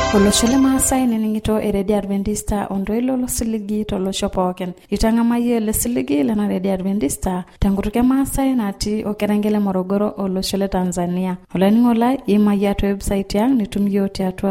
Oloshole Maasai neningito eredi Adventista ondoilo losiligi tolosho pookin. Itang'amayie lesiligi lena redi Adventista tenkutuke Maasai natii okerengele Morogoro oloshole Tanzania. Olainining'olai imayia atua website yang nitumiyio tiatua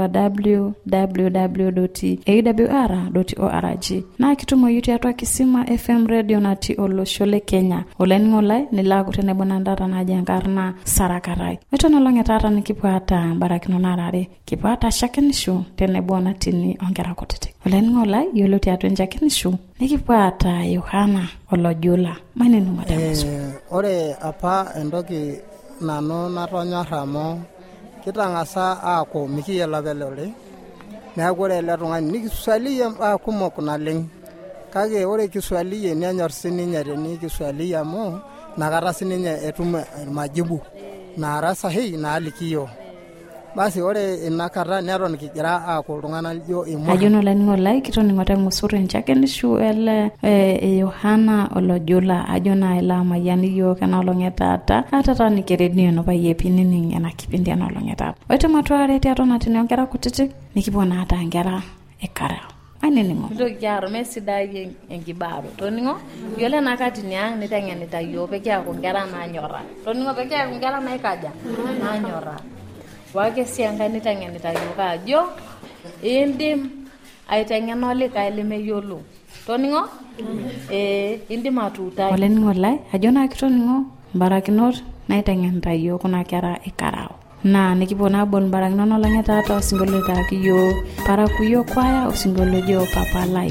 www.awr.org na kitumoyu tiatua Kisima FM radio natii oloshole Kenya. Olainining'olai nilaku tenebo nandata naji enkarna Sarakarai. Etonolong etata nikipuata barakino narare kipuata shakenishu tenebo natini ongera kutitik. Olainining'olai yiolo tiatua enchakenishu nikipuata Yohana Olojula. Maneno madamusu. Ore apa entoki nanu natonyorra amu kitang'asa aaku mikiyiolo apa ele oleng. Neeku ore ele tung'ani nikiswalie kumok naleng. Kake ore kiswalie nenyor sininye tenikiswalie amu nakata sininye etum majibu naara sahihi naalikio. Basi ore inakata neton kigira aaku iltung'ana lijo imwa. Ajono olainining'olai kitoningote ng'usuru enchakenishu ele Yohana Olojula ajona ila mayani yo kana olong'etata atata nikeredio no paye pinining ena kipindi ana olong'etata. Oite matware tiato natini ongera kutitik nikipona ata ngera ekara. Ainining'o. Ndokiaro mesidai enkibaro. Toningo yole nakati niang nitengenita yo peke aku ngera nanyora. Toningo peke aku ngera naikaja nanyora. Wake sianga nitengenita yoka ajo indim aitengena olikae lemeyiolo. Toningo indim atuutai. Olainining'olai ajona kitoningo barakinot naitengenita yo kuna kera ikarao. Na nikipona bon barakinot olong'etata osingolio takiyo parakuyo kwaya osingolio jo Papa Live.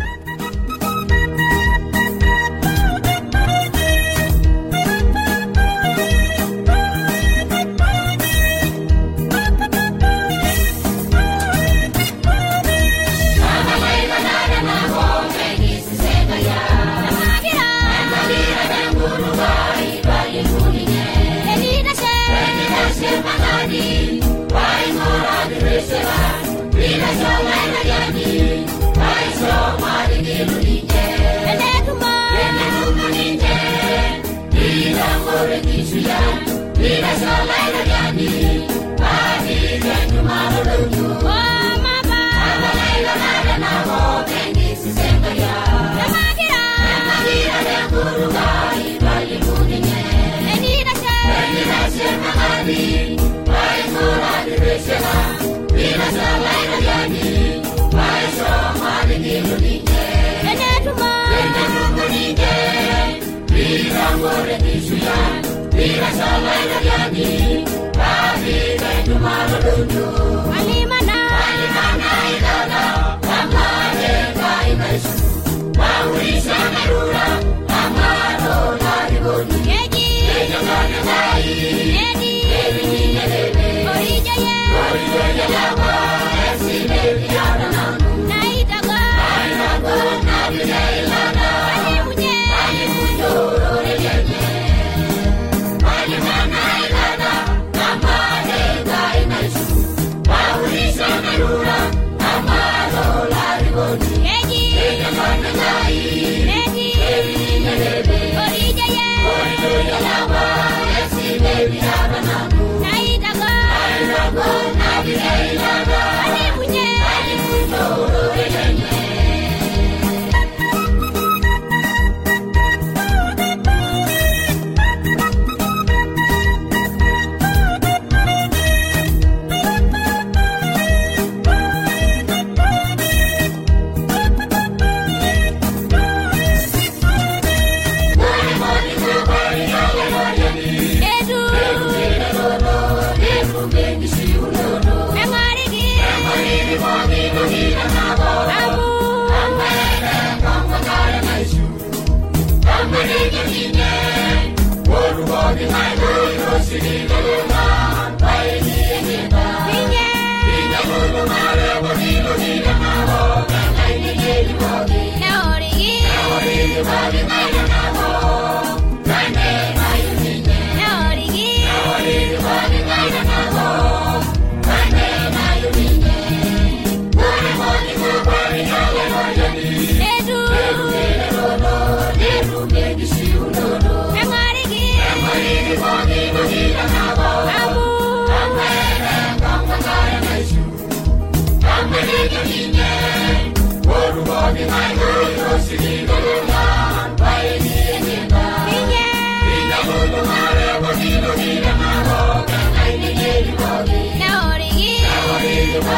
Amu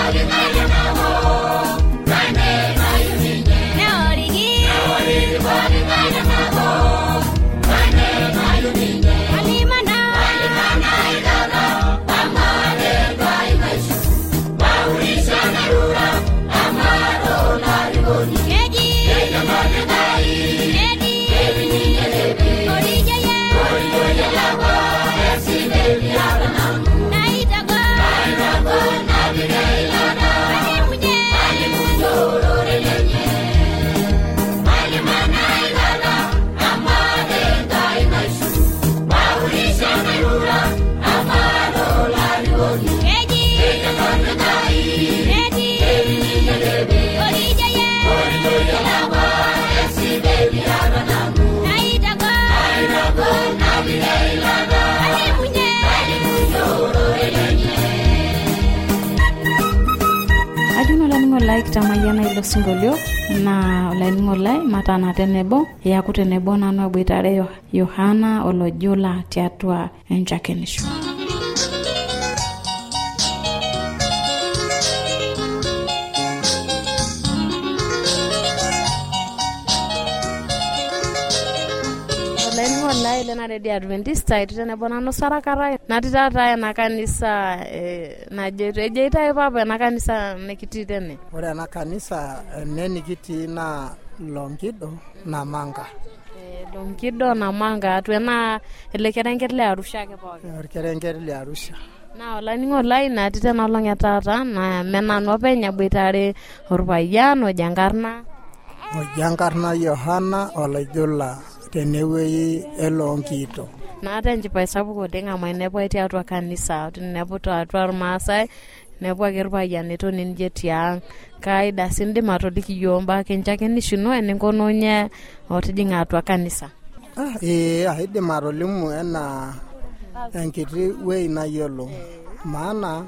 Like tamayana ilo singolio na olaining'olai matana tenebo yaku tenebo nanu aboitare Yohana Olojula tiatua enchakenisho. Olaining'olai lena redio Adventista tenebo nanu Sarakarai natii taata ena kanisa najeito ejeita papa ena kanisa nikitii tene. Ore ena kanisa nikitii na Longido Namanga. Longido Namanga atwena ele kerenket le Arusha ake pookin. Kerenket le Arusha. Na olaining'olai natii tena olong' taata na menanu openy aboitare orpayian ojankarna Yohana Olojula tenewei Elongito. Naata enchipai sapuk oleng' amu inepu tiatua kanisa ninepu tiatua irmaasai nepu ake irpayiani etoni ninche tiang' kaida sindim atoliki iyiok mbaa kenchakenishino eninkununye otijing'a atua kanisa. Aidim atolimu ena enkiti wei nayiolo maana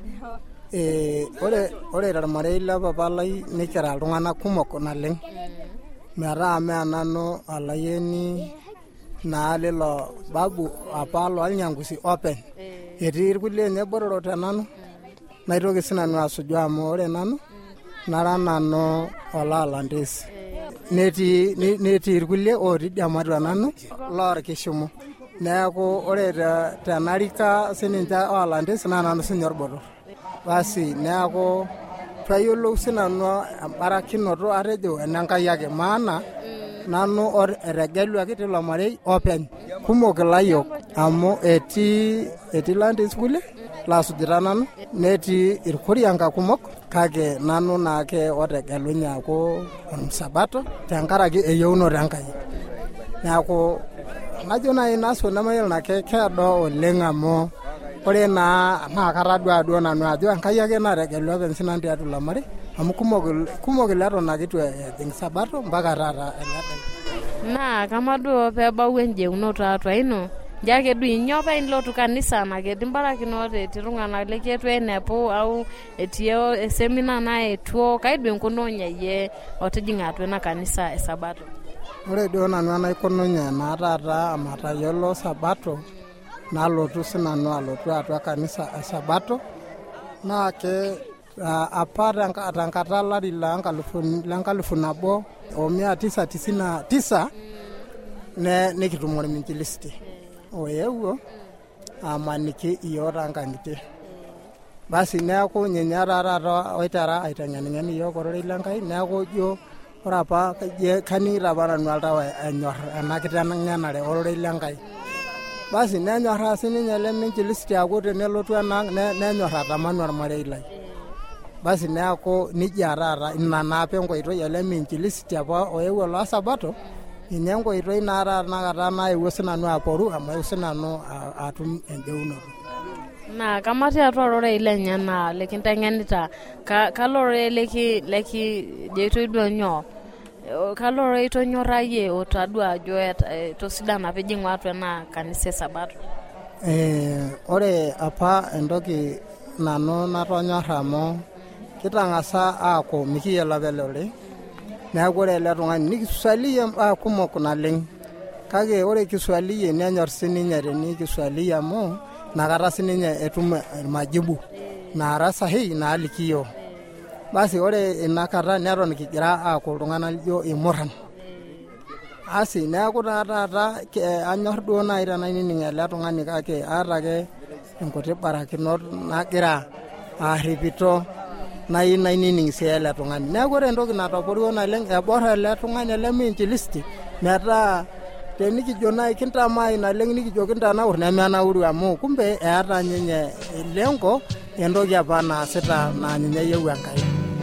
ore tormarei le papa lai nikira iltung'anak kumok naleng' metaa mee nanu alayieni naa lilo babu apa loolnyangusi openy etii irkulie nye bororo tenanu naitoki sinanu asuju amu ore nanu nara nanu olaalandesi netii irkulie otii diamatua nanu loorkishumu neeku ore tenarika sininche oolandesi naa nanu sinye orbotor basi neeku payiolou sinanu embarakinoto atejo enenkai ake maana nanu etegeluaki tilo marei openy kumok ilayiok amu etii landesi kulie laasujita nanu netii irkurianka kumok kake nanu naake otegelunye aaku ormsabato tenkaraki eyieunoto Enkai. Neeku najo nai naso namayiolo nake keedo oleng' amu ore naa katadua duo nanu ajo Enkai ake nategelua openy sinanu tiatua ilo marei amu kumok ileton ake itu ejing sabato mpaka taata ele. Naa kama duo peebau enjeunoto atua ino jake du inyo pa inlotu kanisa na ke dimbarakinote etii iltung'anak leketu enepu au etii esemina naetuo kaidu enkununye yie otijing'a atua ina kanisa esabato. Ore duo nanu enaikununye naa taata amatayiolo sabato nalotu sinanu alotu atua kanisa esabato naa ke apa tenkata lari la 1999 nikitum orminjilisti oyewuo amaniki iyiok tankang'itie. Basi neeku ninye taata oitara aiteng'en iyiok ororei lenkai neeku jo ore apa kaning'ito apa nanu oltau enyor ena kiteng'enare ororei lenkai. Basi nenyorraa sininye ele minjilisti aaku tenelotu enang nenyor atamanu ormarei lai. Basi neeku nijia taata ina naape enkoitoi ele minjilisti apa oyewuo loo sabato ninye enkoitoi naa taata nakata naewuo sinanu aporu amu eewuo sinanu atum enjeunoto. Na kamati atua ororei lenye naa lekinteng'enita kalorei leki jeitoi duo nyoo kalorei tonyorrayie otadua ajo tosidana pijing'u atua ena kanisa esabato. Ore apa entoki nanu natonyorra amu kitang'asa aaku mikiyiolo apa ele ororei neeku ore ele tung'ani nikiswalie kumok naleng' kake ore kiswalie nenyor sininye tenikiswalie amu nakata sininye etum irmajibu naara sahihi naaliki iyiok. basi ore inakata neton kigira aaku iltung'anak lijo imurran. Asi neeku taata anyor duo naaji tenaining ele tung'ani kake aata ake inkuti barakinot nagira arripito nainining sii ele tung'ani. Neeku ore entoki natoporuo naleng eborr ele tung'ani ele minjilisti metaa tenikijo naaji kintamai naleng nikijo kintanaurr nemenauru amu kumbe eeta ninye lengo entoki apa naasita naa ninye eyieu Enkai.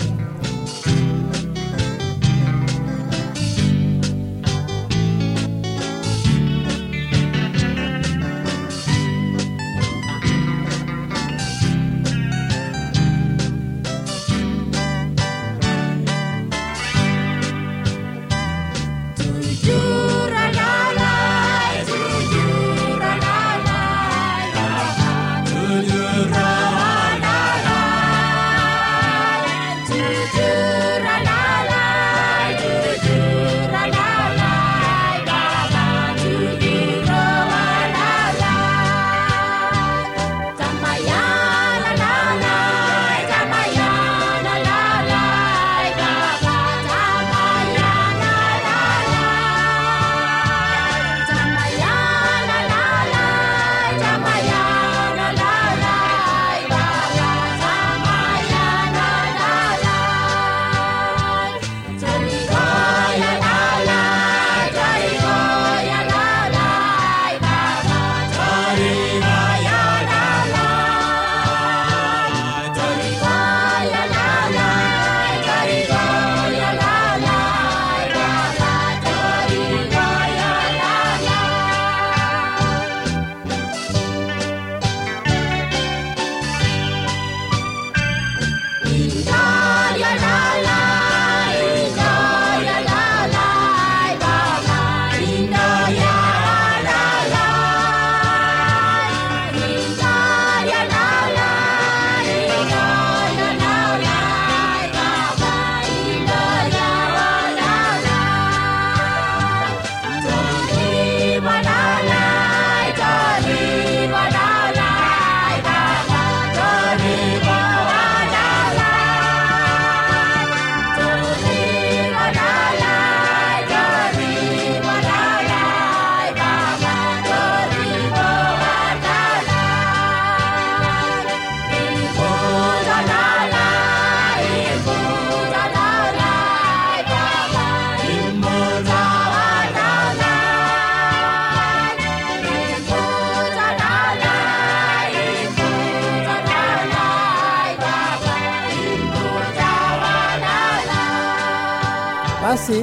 Basi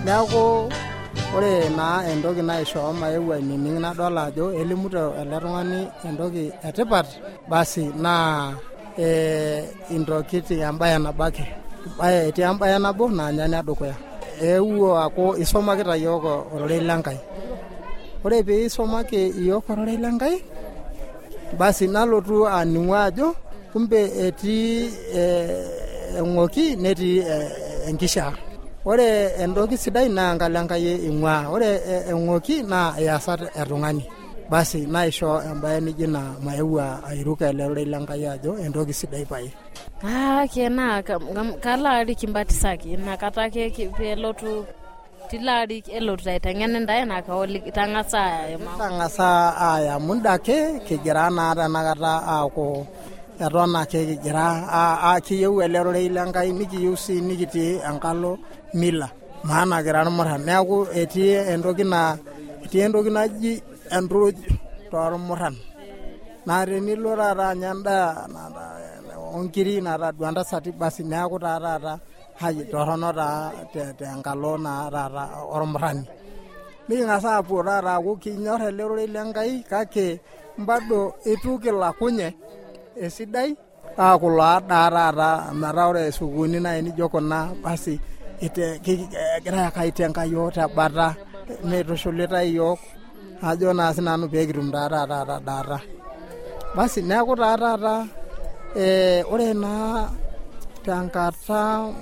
neeku ore naa entoki naishoo maeu ainining nadol ajo elimuto ele tung'ani entoki etipat basi naa intokitin embaye nabo ake etii embaye nabo naa ninye enedukuya eewuo aaku isomakita yiok ororei lenkai. Ore pee isomaki yiok ororei lenkai basi nalotu aning'u ajo kumbe etii eng'oki netii enkishaa. Ore entoki sidai naa enkalo Enkai ing'uaa, ore eng'oki naa iasat etung'ani. Basi naisho embaye nijio ina maeu airuka ele rorei lenkai ajo entoki sidai pae. Naa kalari kimbatisaki inakata ake peelotu tilari elotu aiteng'en intae naa kaoliki tang'asa aya muda ake kigira naa tenakata aaku eton ake kigira kiyieu ele rorei lenkai nikiyieu sii nikitii enkalo mila maana kira irmurran. Neeku etii entoki naji enturuj toormurran naa tenilo taata anya endaa onkiri natadua ntasati basi neeku taata haji torrono taa tenkalo naa taata ormurrani. Niking'as aapuo taata aaku kinyorr ele rorei lenkai kake bado itu kilakunye esidai kulo adaa taata metaa ore sukuuni naaji nijo kuna basi egira ake aitenga yiok tebata meitushulita yiok ajo naa sinanu pee kitum taata daata. Basi neeku taata ore naa tenkata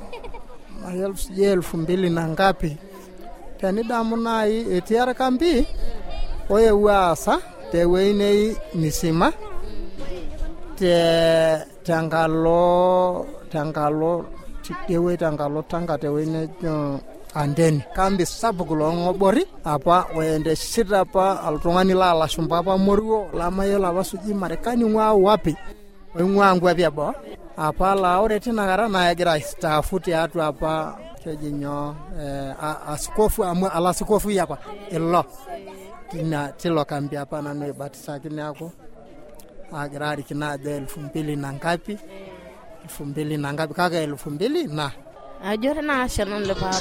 2000 na ngapi tenidamu naaji etii Arkambi oewuo aasa tewueji nei misima tenkalo tidie tenkalo Tanga tewueji nejo Andeni kambi sapuk loong'obori apa oendeshita apa oltung'ani laalashumba apa moruo lamayiolo apa suji Marekani ng'ua wapi oing'ua nkwapi eboo apa laa ore tinakata naa egira aistaafu tiatua apa keji nyoo askofu alasikofu apa ilo tilo kambi apa nanu ibatisaki neeku agira arikina ajo 2000 na ngapi 2000 na ngapi kake 2000 na ajore na shanon le pap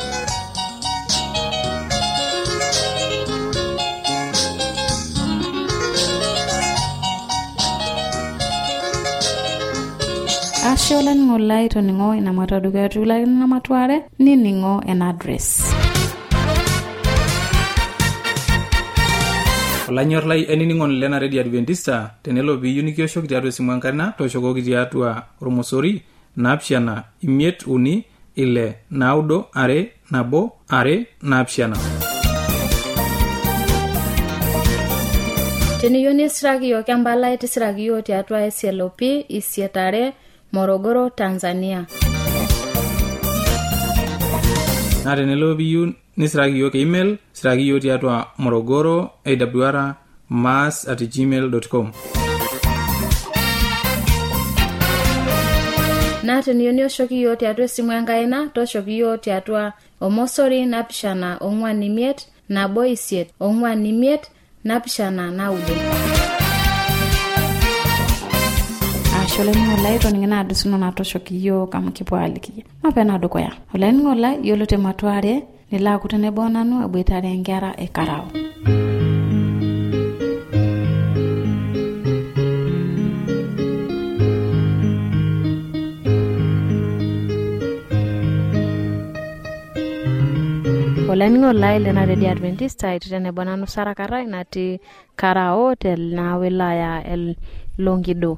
Asholan ngolai to ningo ina mataduga tula ina matware ni ningo en address. Olanyor lai eniningon lena Radio Adventista tenelo biyu nikioshoki tiatua simu enkarina toshokoki tiatua Ormosori napshana imiet uni ile naudo are nabo are napshana. Teniyo nisiraki yo kembala itisiraki yo tiatua SLOP isietare Morogoro, Tanzania. Na tenelo biyu nisiraki yo email siraki yo tiatua Morogoro awr@gmail.com. Na teniyo nioshoki yo tiatua simu enkaina toshoki yo tiatua Omosori napishana ong'wan imiet nabo isiet ong'wan imiet napishana naudo. Asholan ngolai to ningena adusuno na toshoki yo kama kipo aliki mapena dokoya olen ngolai yolote matware nila kutene bonanu abwetare ngara ekarao. Olen ngolai lena Radio Adventista itene bonanu sarakara inati Karao tel na wilaya el Longido.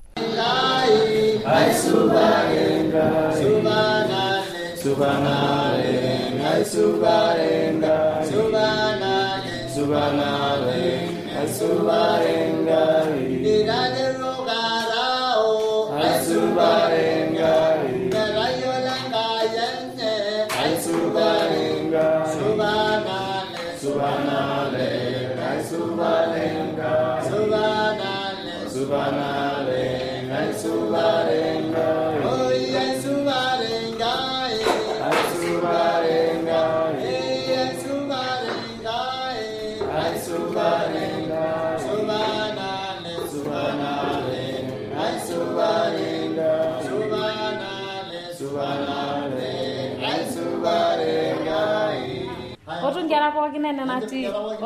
Subarenga Subhanale Subhanale Subarenga Subhanale Subhanale Subarenga Dirade Rogarao Subarenga Rayolanga Yente Subarenga Subhanale Subhanale Subarenga Subhanale Subhanale Subarenga oh yes Subarenga Subarenga yes Subarenga Subarenga Subhanale Subhanale Subarenga Subhanale Subhanale Subarenga Otu ngera po kinene nati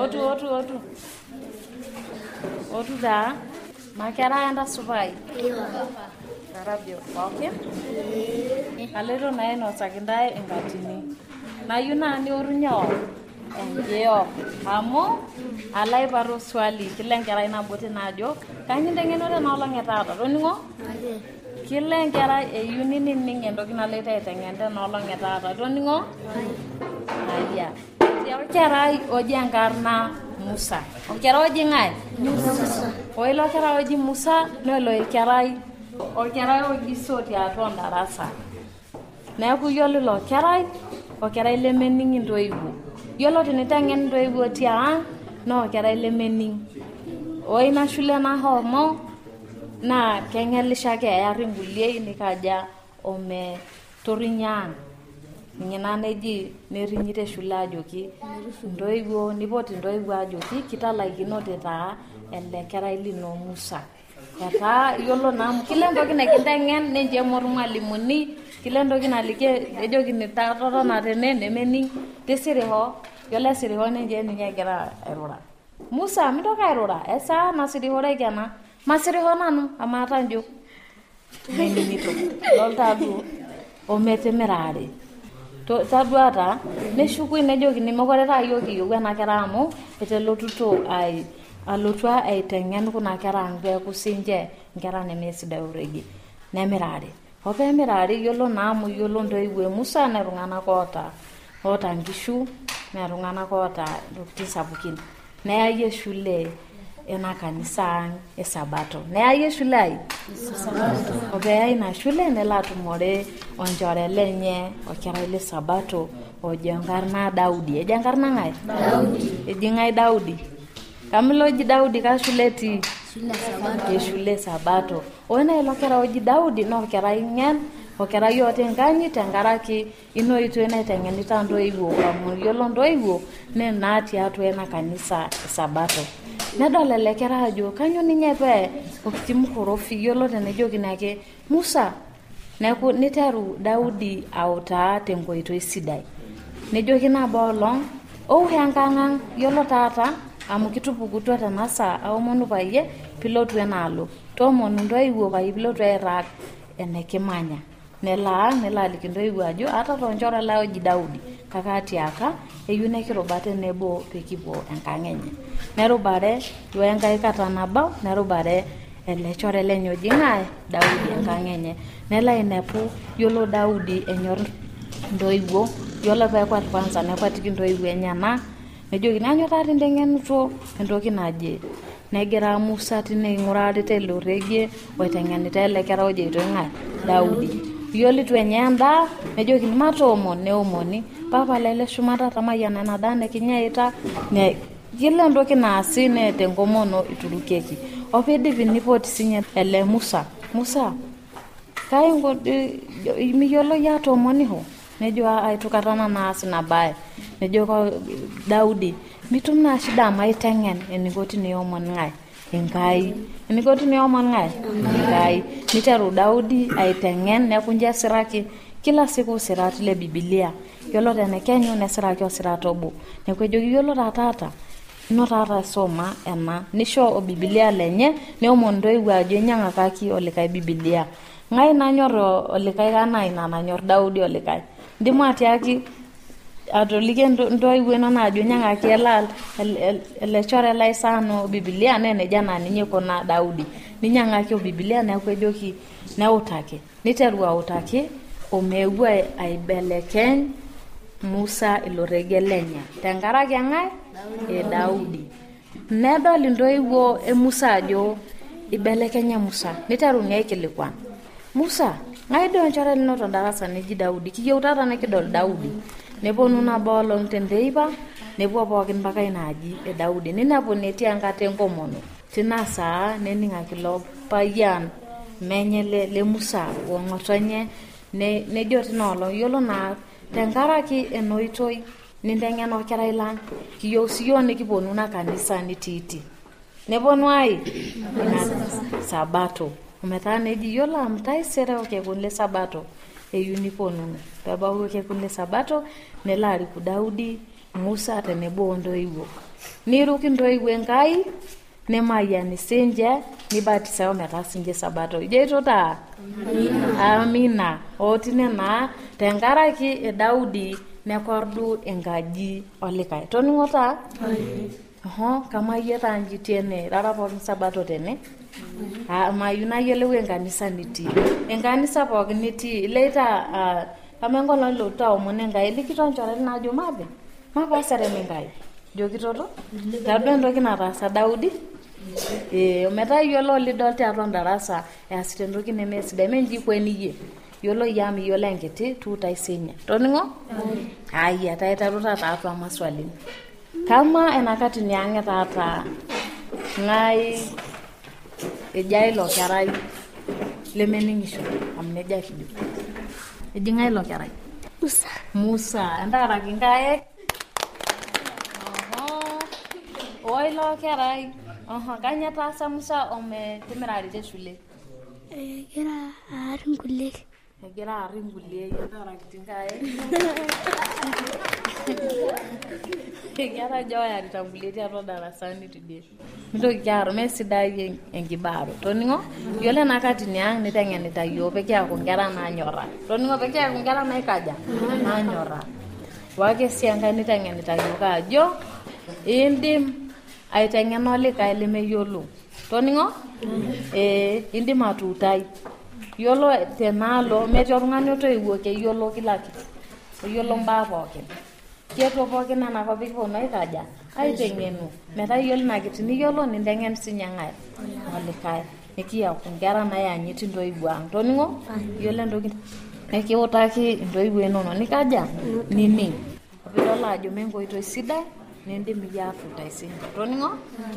otu da makera enda subai Karabio okay Kalero na eno sakindai engatini na yuna ni orunyo engeo amo alai baro swali kilengera ina bote najo kanyinde ngenore na olongeta roningo kilengera eyuni ninning endoki naleta etengende na olongeta roningo aya ya kerai ojengarna Musa. Okera oji ngai? Musa. Oilo kera oji Musa, nolo kerai. Okera oji soti aton darasa. Neeku yolo lo kerai, okera lemening ndoibu. Yolo tinitengen ndoibu tia, no kera lemening. Oina shule na homo na kengelisha ke yaringulie nikaja ome torinyang. Ngina neji nerinyite shule ajoki ndoigo nipoti ndoigo ajoki kitalaikino teta ele kerai lino Musa eta yolo nam kile ndoki nekintengen nenje mormalimuni kile ndoki nalike ejoki nitatoto na tene nemeni tesiriho yole siriho nenje ninyegera erura Musa mitoka erura esa nasiriho regena masiriho nanu amata njo nenito loltadu ometemerare to taduata neshuku inejoki nimekoreta yoki yogana keramo etelotuto ai alotwa aitengen kuna kerang be kusinje ngera nemesida uregi nemirare opemirare yolo namu yolo ndoiwe Musa na rungana kota ngishu na rungana kota dokti sabukin na ye shule ena kanisa ang esabato neyayie shule ai opeya ina shule nelo atumore onchore lenye okerai le sabato ojo enkarna Daudi. Ejo enkarna ng'ae? Daudi. Eji ng'ae Daudi? Kamilo oji Daudi ka shule ti? Shule sabato. Oina ilo kera oji Daudi no kerai ng'en okerai ote nkanyit tenkaraki ino itu naiteng'enita ntoiwuo amu yiolo ntoiwuo naa tiatua ena kanisa sabato. Nedol ele kera ajo kanyo ninye pee okimkorofi yiolo tenejokini ake Musa neeku niteru Daudi autaa tenkoitoi sidai. Nejoki nabo olong ouhe enkang'ang yiolo taata amu kitupukutua tenasa aomonu payie pilotu enaalo toomonu ntoiwuo payie pilotu airag enekimanya. Nelo aliki ntoiwuo ajo ata tonchore la oji Daudi kake atiaka eyieu nekirubate nebo pekipuo enkang enye. Nerubare duo enkai kata nabo nerubare ele chore lenye oji ng'ae Daudi enkang enye. Nelo ainepu yiolo Daudi enyor ntoiwuo yiolo peekwat kwanza nekwatiki ntoiwuo enyana nejoki nanyo taata inteng'enuto entoki naje. Negira Musa tine aing'urari tele oregie oiteng'enita ele kera ojeito ng'ae Daudi. Yiolo itu enya endaa nejoki matoomon neomoni papa lele shumata tamayiana ena daa nekinyaita yiolo entoki naasi neeta enkomono iturukieki. Opidipi nipoti sinye ele Musa kai miyiolo ya toomoniho nejo aitukatana naas nabae. Nejo Daudi mitum na shida maiteng'en eniko tiniomon ng'ae Enkai. Eniko tiniomon ng'ae Enkai. Niteru Daudi aiteng'en nekunja siraki kila siku sirati le Biblia. Yiolo tenekenyu nesiraki osirata obo. Neeku ejoki yiolo taata ino taata soma ena nisho Biblia lenye neomon ntoiwuo ajo nyang'akaki olikae Biblia. Ng'ae nanyor olikae kana ina nanyor Daudi olikae. Ndimu atiaki atolike ntoiwuo inono ajo nyang'aki ele chore lai sano Biblia neneja na ninye kona Daudi. Ninyang'aki Biblia neeku ejoki neutaki. Niteru autaki omeuwa aibelekeny Musa ilorege lenye. Tenkaraki ng'ae? Daudi. Nedol ntoiwuo Musa ajo ibelekenya Musa. Niteru aikilikuan. Musa, ng'ae duo nchore lino tondarasa neji Daudi. Kiyieu taata nekidol Daudi. Neponu nabo olong tenteipa nepuo pookin mpaka inaaji Daudi. Ninepu netii enkata enkomono. Tina saa nening'aki ilo payian menye le Musa wong'otonye nejo tina olong yiolo naa tenkaraki enoitoi ninteng'en orkerai lang kiyieu siyo nikiponu na kanisa nitiiti. Neponu ai sabato. Ometaa neji yiolo amtaisere okekun le sabato eyieu niponu. Pebau okekun le sabato nelo ariku Daudi Musa tenebo ontoiwuo. Niruki ntoiwuo Enkai nemayiani sinje nibatisa ometaa sinje sabato. Ijeito taa? Amina. Otine naa tenkaraki Daudi nekordu enkaji olikae. Toning'o taa? Kama yie tanji tiene rara pookin sabato tene. Mayu nayiolou enkanisa nitii. Enkanisa pookin nitii. Leita kama enkolong ilotu aomon Enkai likitonchore najo mabe. Mapasare Enkai. Jokitoto? Tadua entoki nataasa Daudi? Ometaa yiolo lidol tiatua ndarasa easita entoki nemesidai menji kweniyie. Yiolo yam yiolo enkiti tutaisenya. Toning'o? Aya taitaru taata atua maswali. Kama enakati niang'e taata ng'ae ejai lo kerai lemening'isho amu neja kijo. Eji ng'ae lo kerai? Musa. Entaraki nkae? Oi lo kerai. Kanya taasa Musa ometimirari te shule? Egira aar nkulie. Egira aar nkulie. Entaraki nkae? Egira jo ayarita nkulie tiatua darasani tidie. Mitoki kiaro mesidai enkibaro. Toning'o? Yiolo enakati niang' niteng'enita yiok pekiaku nkera naanyora. Toning'o pekiaku nkera naikaja? Naanyora. Wake sii enkae niteng'enita yiok ajo indim aiteng'ena olikae lemeyiolo. Toning'o? Indim atuutai. Yiolo tenaalo metii oltung'ani otoiwuo keyiolo kila kitu. Oyiolo mbaa pookin. Kietuo pookin enakop pikiponu aikaja? aiteng'enu metayiolo ina kiti niyiolo ninteng'en sinye ng'ae olikae nikiaku nkera naayanyit intoiwuo ang toning'o yiolo entoki nikiutaki intoiwuo inono nikaja nining piidol ajo menkoitoi sidai nindim iyie atuut taisere toning'o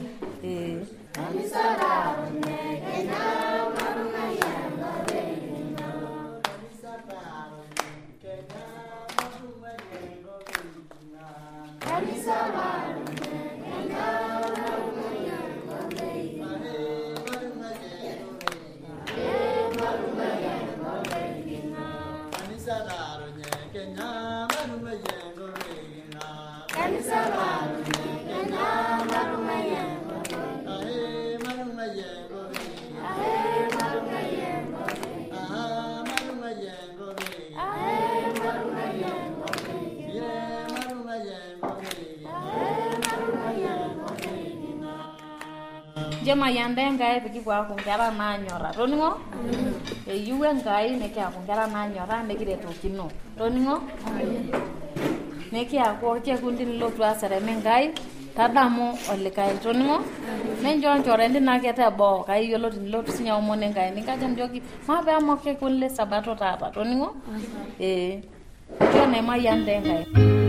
Jema yande ngai pikikwa kunkera naanyora toning'o eyieu enkai nikiaku nkera naanyora nikiretokino toning'o nikiaku orkekundi nilotu aserem enkai tadamu olikae toning'o menchonchore ndinake teboo kayiolo tinilotu sinya omon enkai nikaja njoki mape amo kekun le sabato taata toning'o kione mayande enkai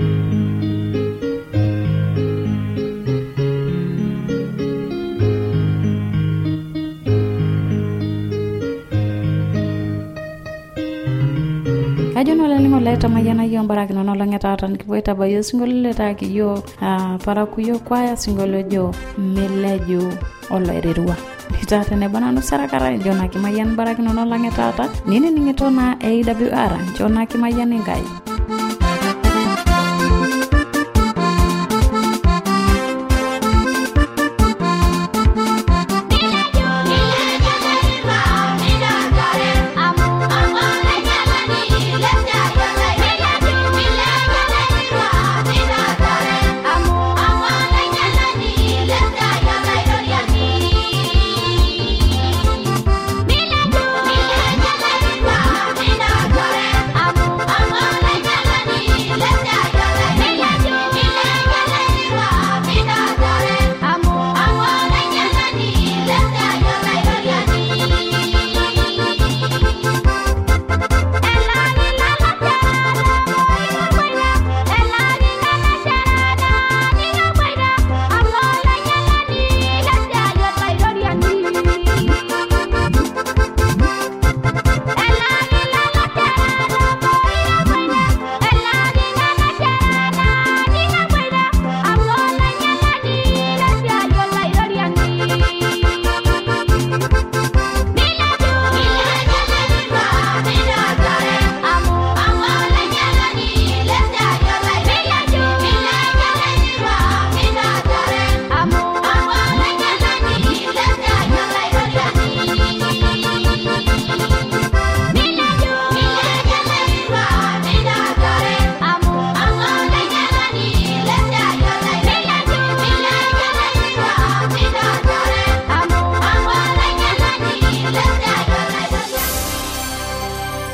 Kajo no lalingo leta mayana yo mbaraki no langeta atan kipoita bayo singolo leta kiyo para kuyo kwaya singolo jo melejo oloirerua itata ne banano sarakara jona kimayan baraki no langeta ata nini ningetona AWR jona kimayan ngai